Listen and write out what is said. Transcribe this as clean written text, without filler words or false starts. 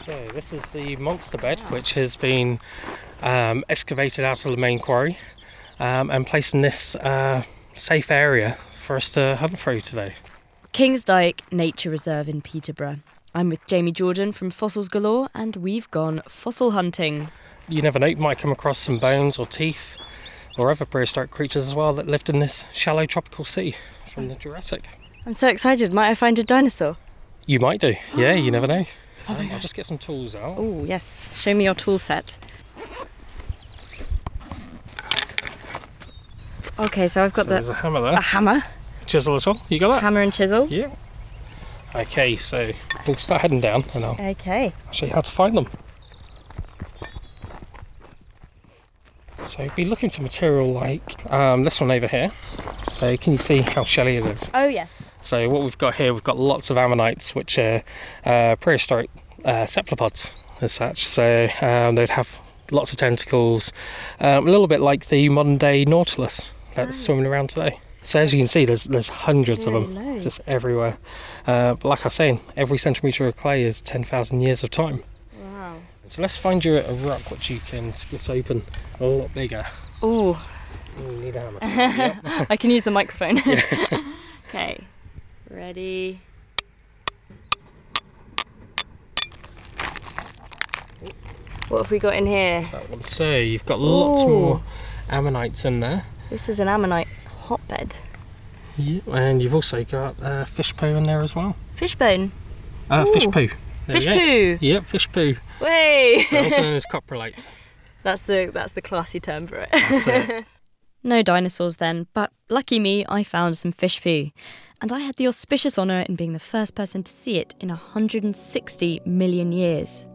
So this is the monster bed, which has been excavated out of the main quarry and placed in this safe area for us to hunt through today. Kingsdyke Nature Reserve in Peterborough. I'm with Jamie Jordan from Fossils Galore, and we've gone fossil hunting. You never know, you might come across some bones or teeth or other prehistoric creatures as well that lived in this shallow tropical sea from the Jurassic. I'm so excited. Might I find a dinosaur? You might do, yeah, you never know. I'll just get some tools out. Oh, yes. Show me your tool set. Okay, so I've got There's a hammer there. a hammer. Chisel as well. You got that? Hammer and chisel. Yeah. Okay, so we'll start heading down and I'll show you how to find them. So be looking for material like this one over here. So can you see how shelly it is? Oh, yes. So what we've got here, we've got lots of ammonites, which are prehistoric cephalopods as such. So they'd have lots of tentacles, a little bit like the modern day nautilus that's swimming around today. So as you can see, there's hundreds of them just everywhere. But like I was saying, every centimetre of clay is 10,000 years of time. Wow. So let's find you a rock which you can split open a lot bigger. Ooh. You need a hammer. Yep. I can use the microphone. Okay. Ready? What have we got in here? That one. So you've got lots more ammonites in there. This is an ammonite hotbed. Yeah, and you've also got fish poo in there as well. Fishbone. Fish poo. Fish poo. Yep, fish poo. Way. So also known as coprolite. That's the classy term for it. That's it. No dinosaurs then, but lucky me, I found some fish poo. And I had the auspicious honour in being the first person to see it in 160 million years.